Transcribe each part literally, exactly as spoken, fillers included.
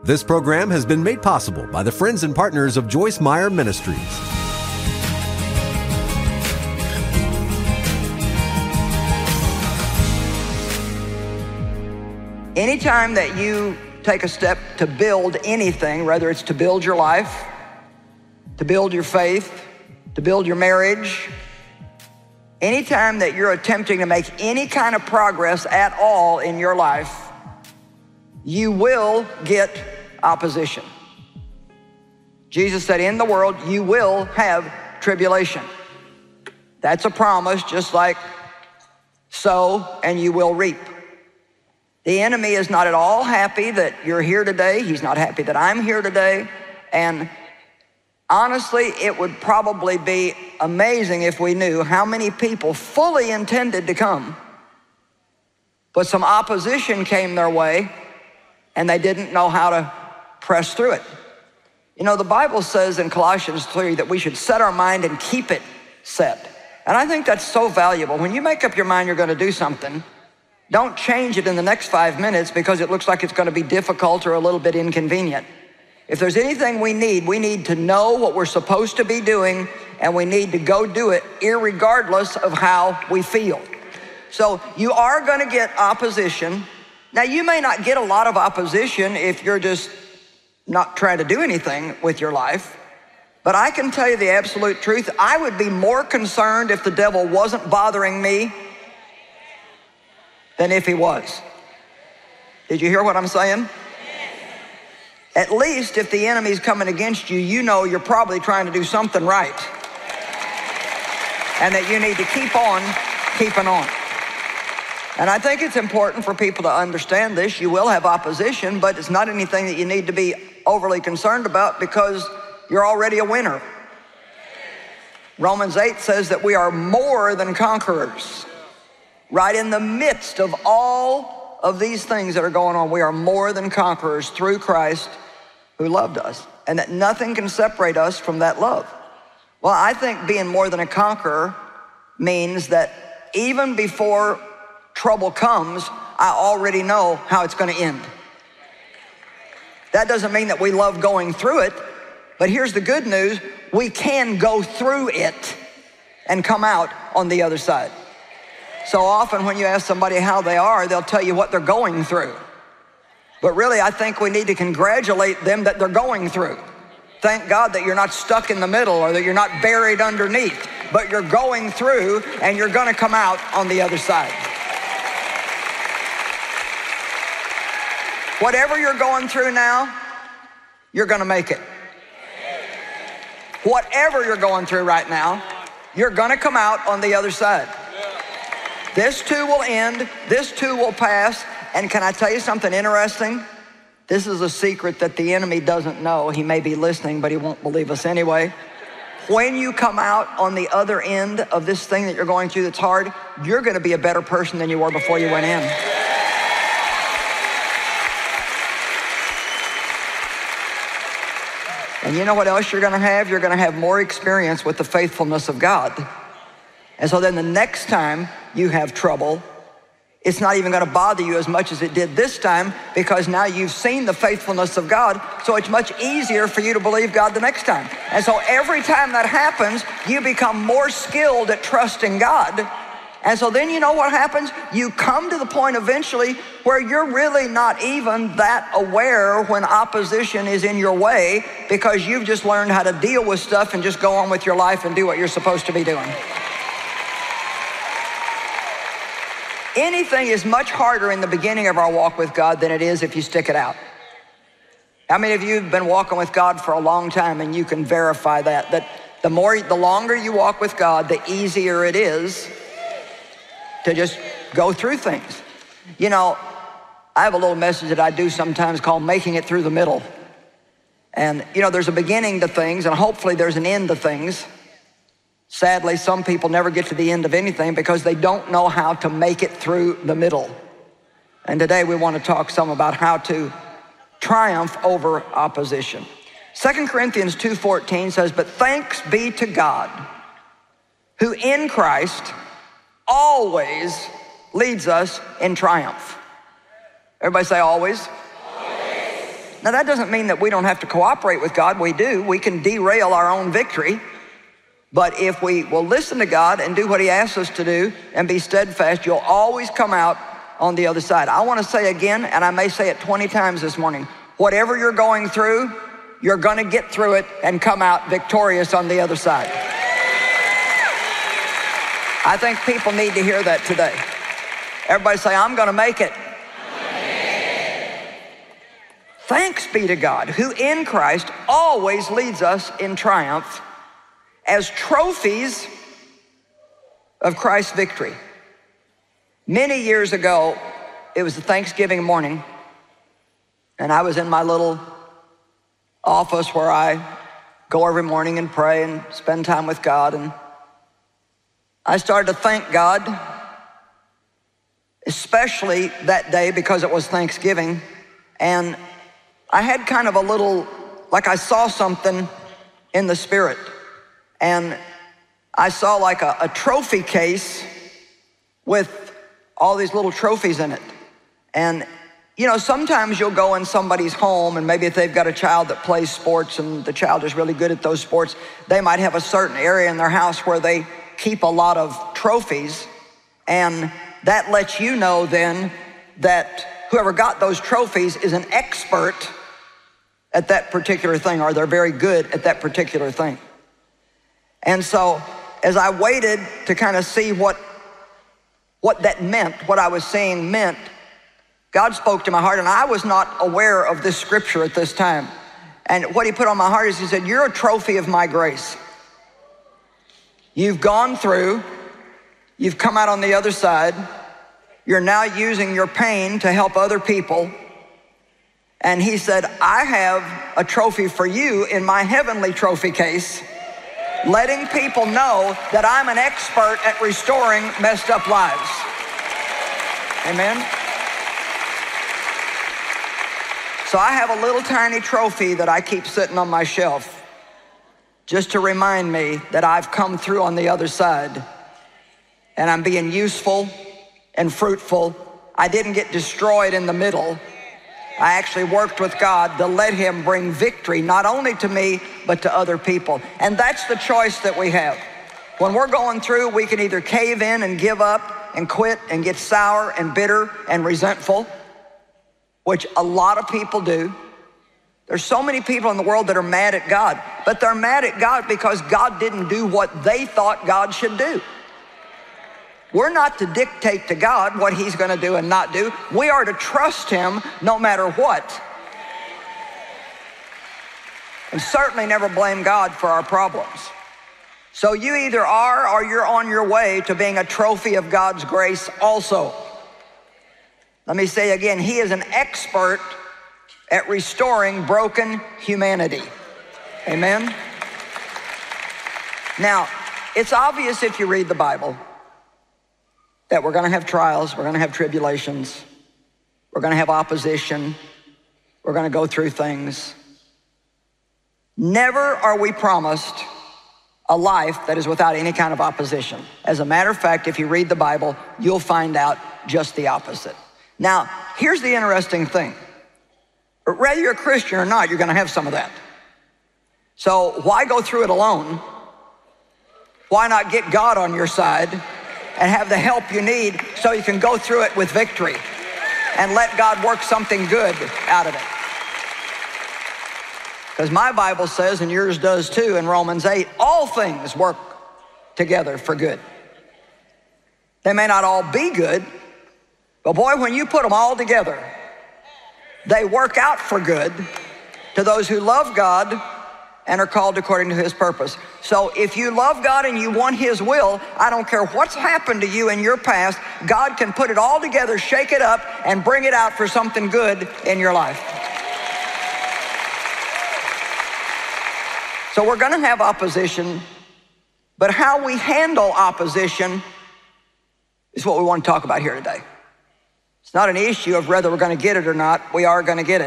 This program has been made possible by the friends and partners of Joyce Meyer Ministries. Anytime that you take a step to build anything, whether it's to build your life, to build your faith, to build your marriage, anytime that you're attempting to make any kind of progress at all in your life, you will get opposition. Jesus said, in the world, you will have tribulation. That's a promise, just like sow and you will reap. The enemy is not at all happy that you're here today. He's not happy that I'm here today. And honestly, it would probably be amazing if we knew how many people fully intended to come, but some opposition came their way and they didn't know how to press through it. You know, the Bible says in Colossians three that we should set our mind and keep it set. And I think that's so valuable. When you make up your mind you're going to do something, don't change it in the next five minutes because it looks like it's going to be difficult or a little bit inconvenient. If there's anything we need, we need to know what we're supposed to be doing, and we need to go do it irregardless of how we feel. So you are going to get opposition. Now, you may not get a lot of opposition if you're just not trying to do anything with your life, but I can tell you the absolute truth. I would be more concerned if the devil wasn't bothering me than if he was. Did you hear what I'm saying? At least if the enemy's coming against you, you know you're probably trying to do something right, and that you need to keep on keeping on. And I think it's important for people to understand this. You will have opposition, but it's not anything that you need to be overly concerned about because you're already a winner. Romans eight says that we are more than conquerors. Right in the midst of all of these things that are going on, we are more than conquerors through Christ who loved us, and that nothing can separate us from that love. Well, I think being more than a conqueror means that even before trouble comes, I already know how it's going to end. That doesn't mean that we love going through it, but here's the good news. We can go through it and come out on the other side. So often when you ask somebody how they are, they'll tell you what they're going through. But really, I think we need to congratulate them that they're going through. Thank God that you're not stuck in the middle or that you're not buried underneath, but you're going through and you're going to come out on the other side. Whatever you're going through now, you're going to make it. Whatever you're going through right now, you're going to come out on the other side. This too will end, this too will pass, and can I tell you something interesting? This is a secret that the enemy doesn't know. He may be listening, but he won't believe us anyway. When you come out on the other end of this thing that you're going through that's hard, you're gonna be a better person than you were before you went in. And you know what else you're gonna have? You're gonna have more experience with the faithfulness of God. And so then the next time you have trouble, it's not even going to bother you as much as it did this time because now you've seen the faithfulness of God, so it's much easier for you to believe God the next time. And so every time that happens, you become more skilled at trusting God. And so then you know what happens? You come to the point eventually where you're really not even that aware when opposition is in your way because you've just learned how to deal with stuff and just go on with your life and do what you're supposed to be doing. Anything is much harder in the beginning of our walk with God than it is if you stick it out. How many of you have been walking with God for a long time and you can verify that, that the more, the longer you walk with God, the easier it is to just go through things. You know, I have a little message that I do sometimes called Making It Through the Middle. And you know, there's a beginning to things and hopefully there's an end to things. Sadly, some people never get to the end of anything because they don't know how to make it through the middle. And today we want to talk some about how to triumph over opposition. Second Corinthians two fourteen says, but thanks be to God, who in Christ always leads us in triumph. Everybody say always. Always. Now, that doesn't mean that we don't have to cooperate with God. We do. We can derail our own victory. But if we will listen to God and do what he asks us to do and be steadfast, you'll always come out on the other side. I want to say again, and I may say it twenty times this morning, whatever you're going through, you're going to get through it and come out victorious on the other side. I think people need to hear that today. Everybody say, I'm going to make it. Thanks be to God, who in Christ always leads us in triumph as trophies of Christ's victory. Many years ago, it was a Thanksgiving morning, and I was in my little office where I go every morning and pray and spend time with God, and I started to thank God, especially that day because it was Thanksgiving, and I had kind of a little, like I saw something in the spirit, and I saw like a, a trophy case with all these little trophies in it. And you know, sometimes you'll go in somebody's home, and maybe if they've got a child that plays sports and the child is really good at those sports, they might have a certain area in their house where they keep a lot of trophies, and that lets you know then that whoever got those trophies is an expert at that particular thing, or they're very good at that particular thing. And so as I waited to kind of see what, what that meant, what I was seeing meant, God spoke to my heart, and I was not aware of this scripture at this time. And what he put on my heart is he said, you're a trophy of my grace. You've gone through, you've come out on the other side, you're now using your pain to help other people. And he said, I have a trophy for you in my heavenly trophy case, letting people know that I'm an expert at restoring messed up lives. Amen. So I have a little tiny trophy that I keep sitting on my shelf just to remind me that I've come through on the other side and I'm being useful and fruitful. I didn't get destroyed in the middle. I actually worked with God to let him bring victory, not only to me, but to other people. And that's the choice that we have. When we're going through, we can either cave in and give up and quit and get sour and bitter and resentful, which a lot of people do. There's so many people in the world that are mad at God, but they're mad at God because God didn't do what they thought God should do. We're not to dictate to God what he's going to do and not do. We are to trust him no matter what. And certainly never blame God for our problems. So you either are or you're on your way to being a trophy of God's grace also. Let me say again, he is an expert at restoring broken humanity. Amen? Now, it's obvious if you read the Bible that we're going to have trials, we're going to have tribulations, we're going to have opposition, we're going to go through things. Never are we promised a life that is without any kind of opposition. As a matter of fact, if you read the Bible, you'll find out just the opposite. Now, here's the interesting thing. Whether you're a Christian or not, you're going to have some of that. So why go through it alone? Why not get God on your side and have the help you need so you can go through it with victory and let God work something good out of it? Because my Bible says, and yours does too, in Romans eight, all things work together for good. They may not all be good, but boy, when you put them all together, they work out for good to those who love God and are called according to his purpose. So if you love God and you want his will, I don't care what's happened to you in your past, God can put it all together, shake it up, and bring it out for something good in your life. So we're gonna have opposition, but how we handle opposition is what we want to talk about here today. It's not an issue of whether we're gonna get it or not, we are gonna get it.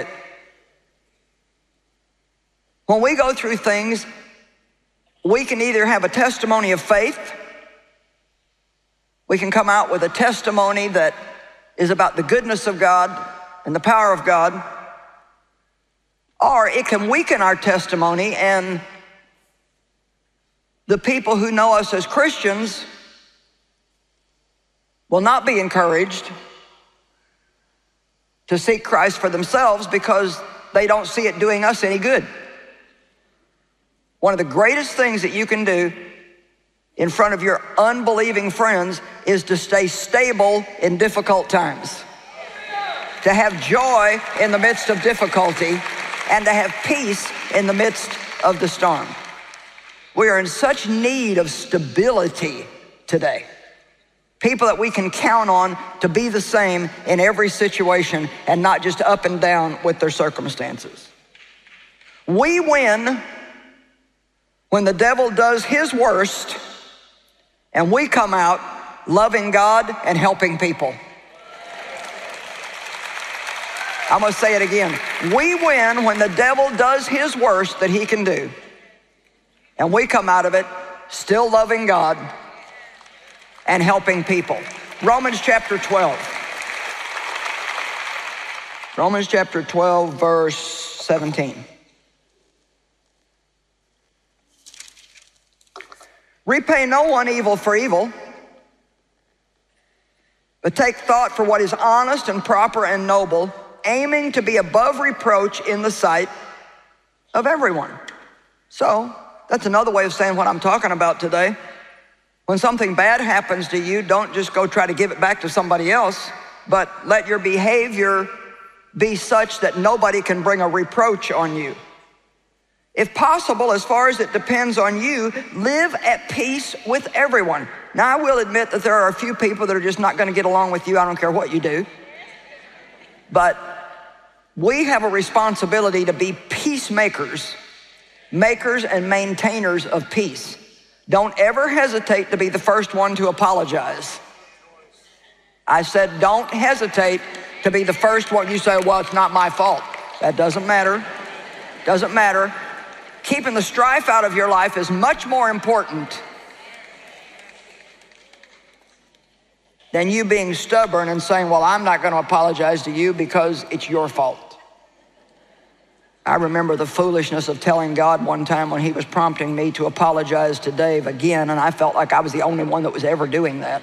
When we go through things, we can either have a testimony of faith, we can come out with a testimony that is about the goodness of God and the power of God, or it can weaken our testimony, and the people who know us as Christians will not be encouraged to seek Christ for themselves because they don't see it doing us any good. One of the greatest things that you can do in front of your unbelieving friends is to stay stable in difficult times, to have joy in the midst of difficulty, and to have peace in the midst of the storm. We are in such need of stability today. People that we can count on to be the same in every situation and not just up and down with their circumstances. We win when the devil does his worst and we come out loving God and helping people. I'm gonna say it again. We win when the devil does his worst that he can do, and we come out of it still loving God and helping people. Romans chapter twelve. Romans chapter twelve, verse seventeen. Repay no one evil for evil, but take thought for what is honest and proper and noble, aiming to be above reproach in the sight of everyone. So that's another way of saying what I'm talking about today. When something bad happens to you, don't just go try to give it back to somebody else, but let your behavior be such that nobody can bring a reproach on you. If possible, as far as it depends on you, live at peace with everyone. Now, I will admit that there are a few people that are just not going to get along with you. I don't care what you do. But we have a responsibility to be peacemakers, makers and maintainers of peace. Don't ever hesitate to be the first one to apologize. I said, don't hesitate to be the first one. You say, well, it's not my fault. That doesn't matter. Doesn't matter. Keeping the strife out of your life is much more important than you being stubborn and saying, well, I'm not going to apologize to you because it's your fault. I remember the foolishness of telling God one time when he was prompting me to apologize to Dave again, and I felt like I was the only one that was ever doing that.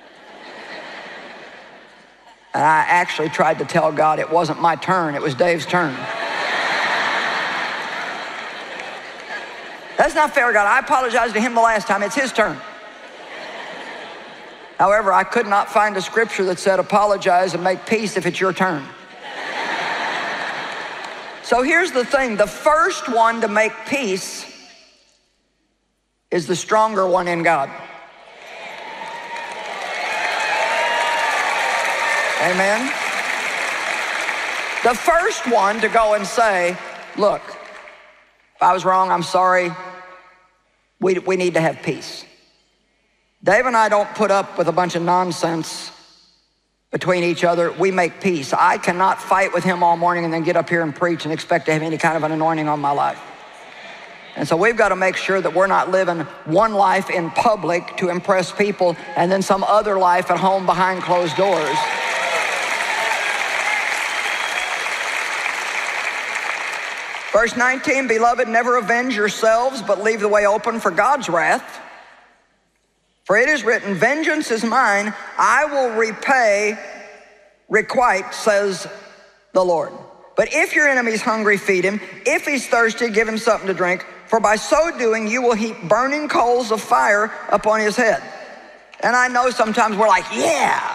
And I actually tried to tell God it wasn't my turn, it was Dave's turn. That's not fair, God. I apologized to him the last time. It's his turn. However, I could not find a scripture that said apologize and make peace if it's your turn. So here's the thing. The first one to make peace is the stronger one in God. Amen. The first one to go and say, look, if I was wrong, I'm sorry. We, we need to have peace. Dave and I don't put up with a bunch of nonsense between each other. We make peace. I cannot fight with him all morning and then get up here and preach and expect to have any kind of an anointing on my life. And so we've got to make sure that we're not living one life in public to impress people and then some other life at home behind closed doors. Verse nineteen, beloved, never avenge yourselves, but leave the way open for God's wrath. For it is written, vengeance is mine, I will repay, requite, says the Lord. But if your enemy is hungry, feed him. If he's thirsty, give him something to drink. For by so doing, you will heap burning coals of fire upon his head. And I know sometimes we're like, yeah.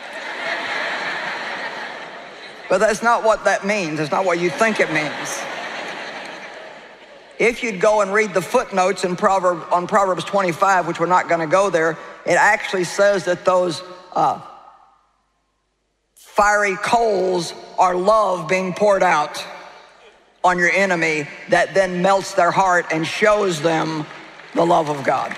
But that's not what that means. That's not what you think it means. If you'd go and read the footnotes in Proverb, on Proverbs twenty-five, which we're not going to go there, it actually says that those uh, fiery coals are love being poured out on your enemy that then melts their heart and shows them the love of God.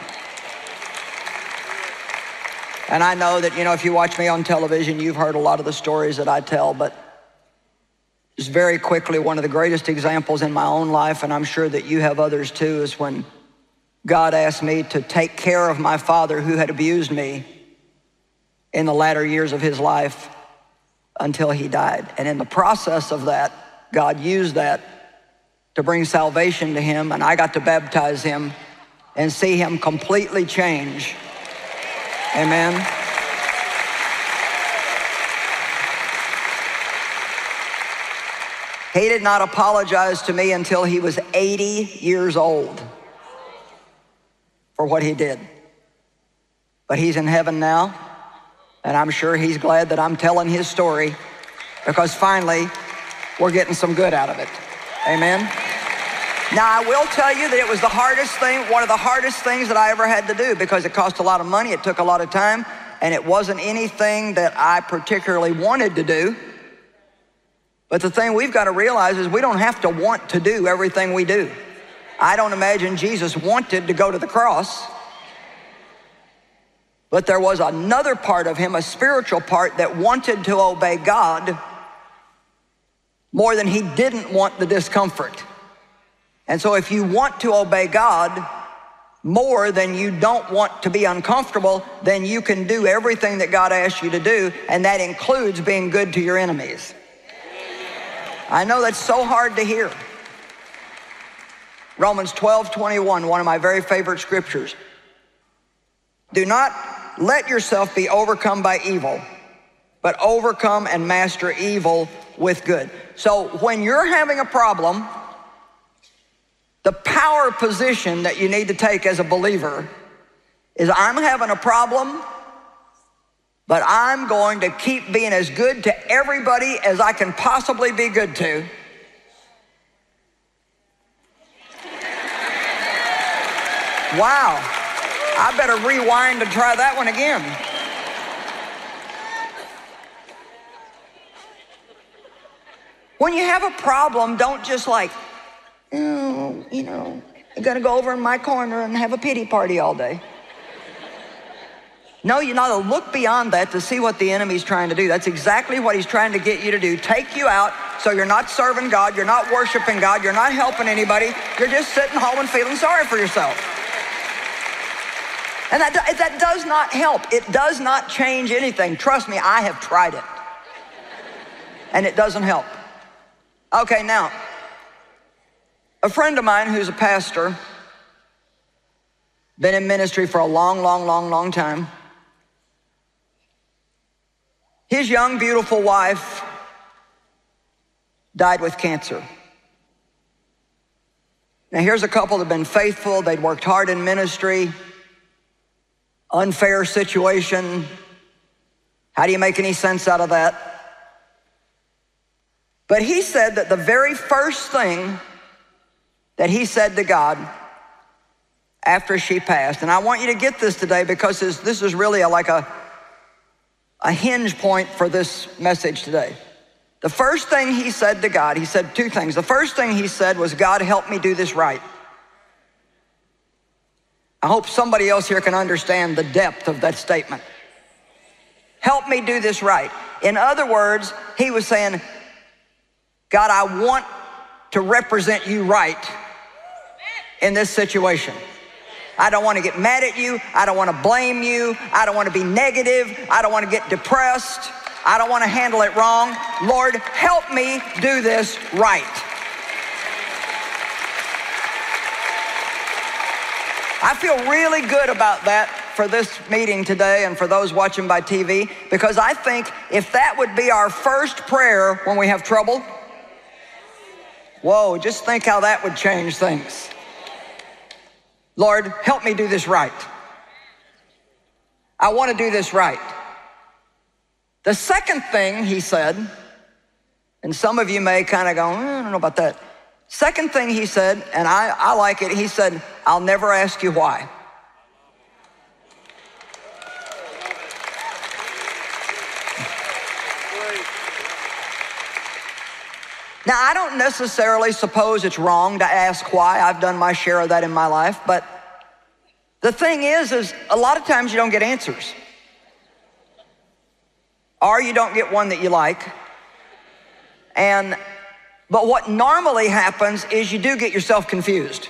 And I know that, you know, if you watch me on television, you've heard a lot of the stories that I tell, but just very quickly, one of the greatest examples in my own life, and I'm sure that you have others too, is when God asked me to take care of my father who had abused me in the latter years of his life until he died. And in the process of that, God used that to bring salvation to him, and I got to baptize him and see him completely change. Amen. He did not apologize to me until he was eighty years old for what he did. But he's in heaven now, and I'm sure he's glad that I'm telling his story, because finally we're getting some good out of it. Amen. Now, I will tell you that it was the hardest thing, one of the hardest things that I ever had to do, because it cost a lot of money, it took a lot of time, and it wasn't anything that I particularly wanted to do. But the thing we've got to realize is we don't have to want to do everything we do. I don't imagine Jesus wanted to go to the cross, but there was another part of him, a spiritual part, that wanted to obey God more than he didn't want the discomfort. And so if you want to obey God more than you don't want to be uncomfortable, then you can do everything that God asks you to do, and that includes being good to your enemies. I know that's so hard to hear. Romans twelve twenty-one, one of my very favorite scriptures. Do not let yourself be overcome by evil, but overcome and master evil with good. So when you're having a problem, the power position that you need to take as a believer is, I'm having a problem, but I'm going to keep being as good to everybody as I can possibly be good to. Wow, I better rewind and try that one again. When you have a problem, don't just like, oh, you know, I'm gonna go over in my corner and have a pity party all day. No, you know, look beyond that to see what the enemy's trying to do. That's exactly what he's trying to get you to do. Take you out so you're not serving God, you're not worshiping God, you're not helping anybody, you're just sitting home and feeling sorry for yourself. And that, that does not help. It does not change anything. Trust me, I have tried it. And it doesn't help. Okay, now, a friend of mine who's a pastor, been in ministry for a long, long, long, long time. His young, beautiful wife died with cancer. Now, here's a couple that have been faithful. They'd worked hard in ministry. Unfair situation. How do you make any sense out of that? But he said that the very first thing that he said to God after she passed, and I want you to get this today because this is really a, like a, a hinge point for this message today. The first thing he said to God, he said two things. The first thing he said was, God, help me do this right. I hope somebody else here can understand the depth of that statement. Help me do this right. In other words, he was saying, God, I want to represent you right in this situation. I don't want to get mad at you. I don't want to blame you. I don't want to be negative. I don't want to get depressed. I don't want to handle it wrong. Lord, help me do this right. I feel really good about that for this meeting today and for those watching by T V, because I think if that would be our first prayer when we have trouble, whoa, just think how that would change things. Lord, help me do this right. I want to do this right. The second thing he said, and some of you may kind of go, eh, I don't know about that. Second thing he said, and I, I like it, he said, I'll never ask you why. Now, I don't necessarily suppose it's wrong to ask why. I've done my share of that in my life, but the thing is, is a lot of times you don't get answers. Or you don't get one that you like. And, but what normally happens is you do get yourself confused.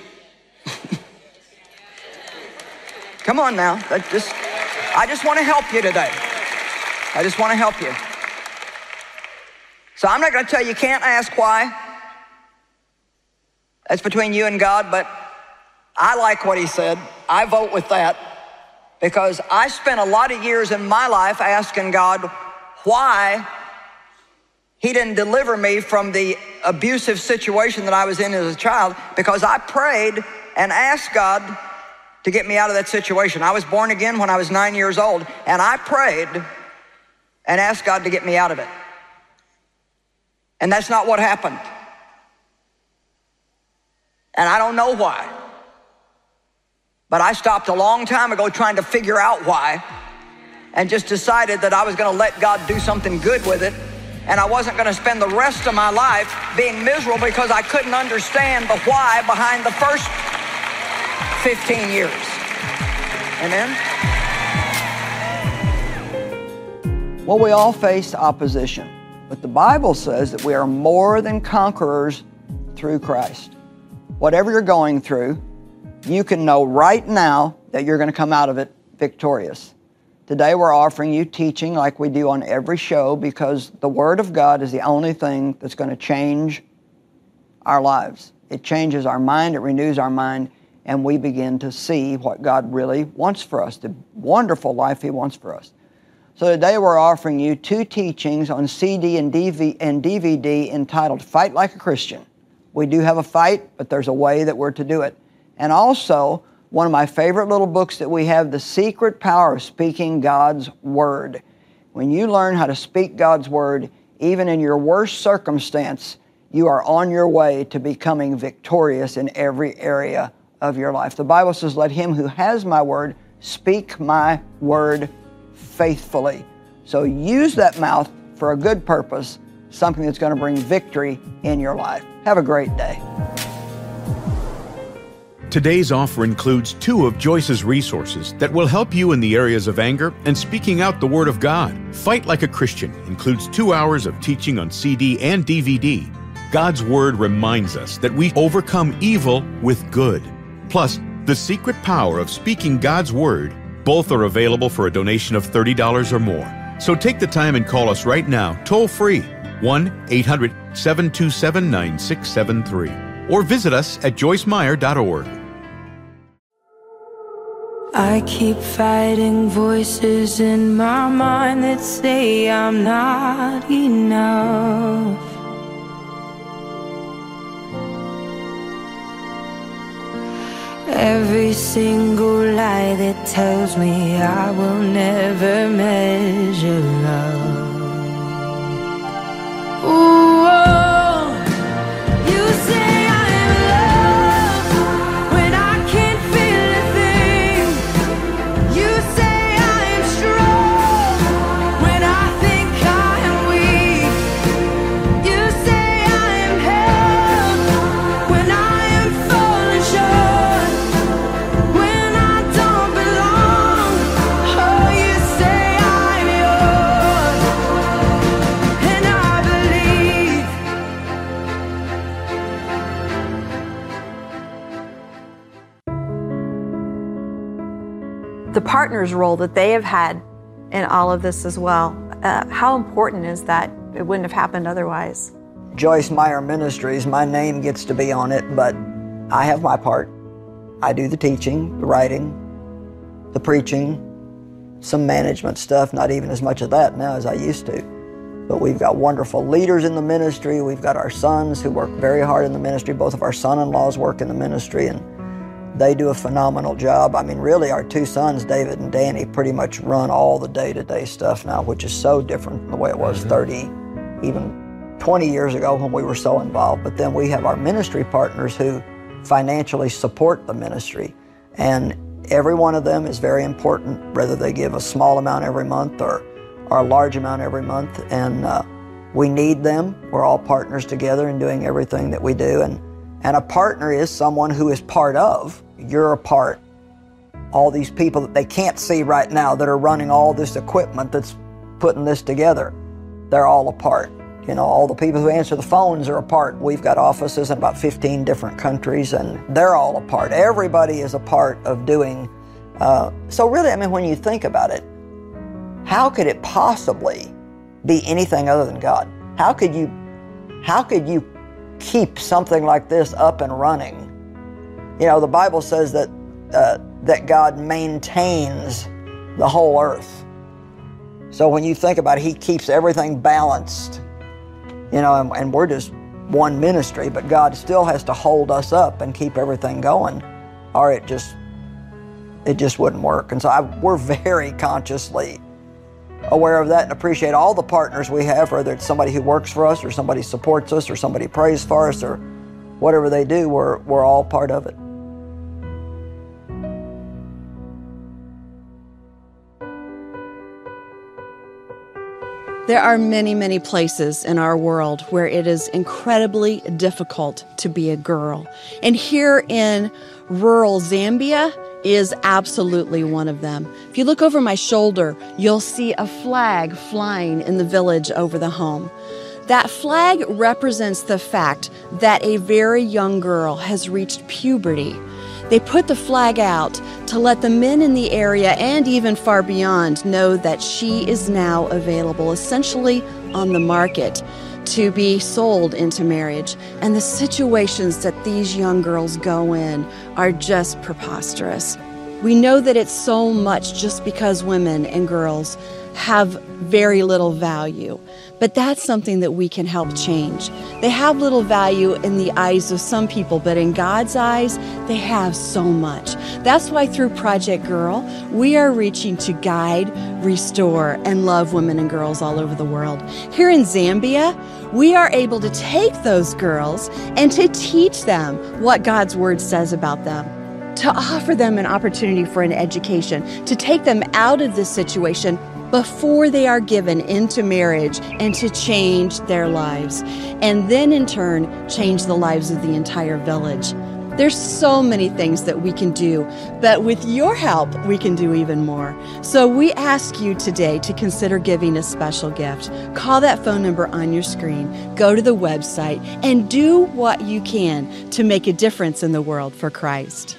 Come on now, that just, I just want to help you today. I just want to help you. So I'm not going to tell you you can't ask why. That's between you and God, but I like what he said. I vote with that because I spent a lot of years in my life asking God why he didn't deliver me from the abusive situation that I was in as a child, because I prayed and asked God to get me out of that situation. I was born again when I was nine years old, and I prayed and asked God to get me out of it. And that's not what happened. And I don't know why. But I stopped a long time ago trying to figure out why, and just decided that I was gonna let God do something good with it, and I wasn't gonna spend the rest of my life being miserable because I couldn't understand the why behind the first fifteen years. Amen? Well, we all face opposition, but the Bible says that we are more than conquerors through Christ. Whatever you're going through, you can know right now that you're going to come out of it victorious. Today we're offering you teaching like we do on every show, because the Word of God is the only thing that's going to change our lives. It changes our mind, it renews our mind, and we begin to see what God really wants for us, the wonderful life He wants for us. So today we're offering you two teachings on C D and D V D entitled Fight Like a Christian. We do have a fight, but there's a way that we're to do it. And also, one of my favorite little books that we have, The Secret Power of Speaking God's Word. When you learn how to speak God's Word, even in your worst circumstance, you are on your way to becoming victorious in every area of your life. The Bible says, let him who has my word speak my word faithfully. So use that mouth for a good purpose, something that's going to bring victory in your life. Have a great day. Today's offer includes two of Joyce's resources that will help you in the areas of anger and speaking out the Word of God. Fight Like a Christian includes two hours of teaching on C D and D V D. God's Word reminds us that we overcome evil with good. Plus, The Secret Power of Speaking God's Word. Both are available for a donation of thirty dollars or more. So take the time and call us right now, toll free, one eight hundred, seven two seven, nine six seven three. Or visit us at joyce meyer dot org. I keep fighting voices in my mind that say I'm not enough. Every single lie that tells me I will never measure love. Ooh, oh, you say I am loved when I can't feel a thing. You say I am strong when I think I am weak. You say I am held when I am falling short. When I don't belong, oh, you say I'm yours, and I believe. The partner's role that they have had in all of this as well. Uh, how important is that? It wouldn't have happened otherwise. Joyce Meyer Ministries, my name gets to be on it, but I have my part. I do the teaching, the writing, the preaching, some management stuff, not even as much of that now as I used to. But we've got wonderful leaders in the ministry. We've got our sons who work very hard in the ministry. Both of our son-in-laws work in the ministry, and they do a phenomenal job. I mean, really, our two sons, David and Danny, pretty much run all the day-to-day stuff now, which is so different from the way it was mm-hmm. thirty, even twenty years ago when we were so involved. But then we have our ministry partners who financially support the ministry. And every one of them is very important, whether they give a small amount every month or, or a large amount every month. And uh, we need them. We're all partners together in doing everything that we do. And And a partner is someone who is part of. You're a part. All these people that they can't see right now that are running all this equipment that's putting this together, they're all a part. You know, all the people who answer the phones are a part. We've got offices in about fifteen different countries, and they're all a part. Everybody is a part of doing. Uh, so really, I mean, when you think about it, how could it possibly be anything other than God? How could you, how could you keep something like this up and running. You know, the Bible says that uh, that God maintains the whole earth. So when you think about it, He keeps everything balanced. You know, and, and we're just one ministry, but God still has to hold us up and keep everything going, or it just it just wouldn't work. And so I, we're very consciously aware of that and appreciate all the partners we have, whether it's somebody who works for us or somebody supports us or somebody prays for us or whatever they do, we're, we're all part of it. There are many, many places in our world where it is incredibly difficult to be a girl. And here in rural Zambia is absolutely one of them. If you look over my shoulder, you'll see a flag flying in the village over the home. That flag represents the fact that a very young girl has reached puberty. They put the flag out to let the men in the area and even far beyond know that she is now available, essentially on the market, to be sold into marriage. And the situations that these young girls go in are just preposterous. We know that it's so much just because women and girls have very little value. But that's something that we can help change. They have little value in the eyes of some people, but in God's eyes, they have so much. That's why through Project Girl, we are reaching to guide, restore, and love women and girls all over the world. Here in Zambia, we are able to take those girls and to teach them what God's Word says about them, to offer them an opportunity for an education, to take them out of this situation before they are given into marriage and to change their lives. And then in turn, change the lives of the entire village. There's so many things that we can do, but with your help, we can do even more. So we ask you today to consider giving a special gift. Call that phone number on your screen, go to the website, and do what you can to make a difference in the world for Christ.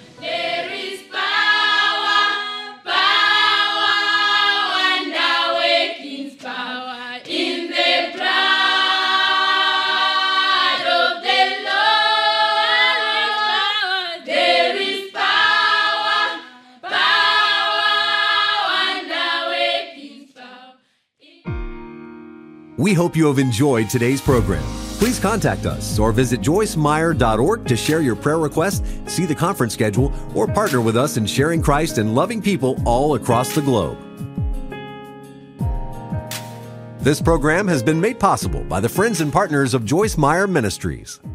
We hope you have enjoyed today's program. Please contact us or visit joyce meyer dot org to share your prayer request, see the conference schedule, or partner with us in sharing Christ and loving people all across the globe. This program has been made possible by the friends and partners of Joyce Meyer Ministries.